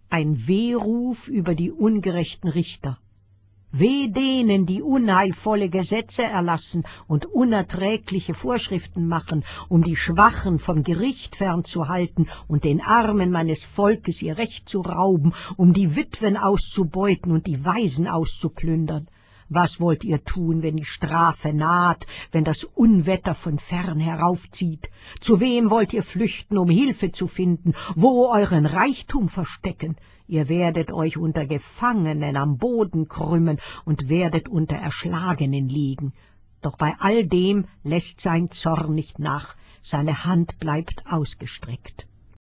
ein Wehruf über die ungerechten Richter. Weh denen, die unheilvolle Gesetze erlassen und unerträgliche Vorschriften machen, um die Schwachen vom Gericht fernzuhalten und den Armen meines Volkes ihr Recht zu rauben, um die Witwen auszubeuten und die Waisen auszuplündern. Was wollt ihr tun, wenn die Strafe naht, wenn das Unwetter von fern heraufzieht? Zu wem wollt ihr flüchten, um Hilfe zu finden? Wo euren Reichtum verstecken? Ihr werdet euch unter Gefangenen am Boden krümmen und werdet unter Erschlagenen liegen. Doch bei all dem lässt sein Zorn nicht nach, seine Hand bleibt ausgestreckt.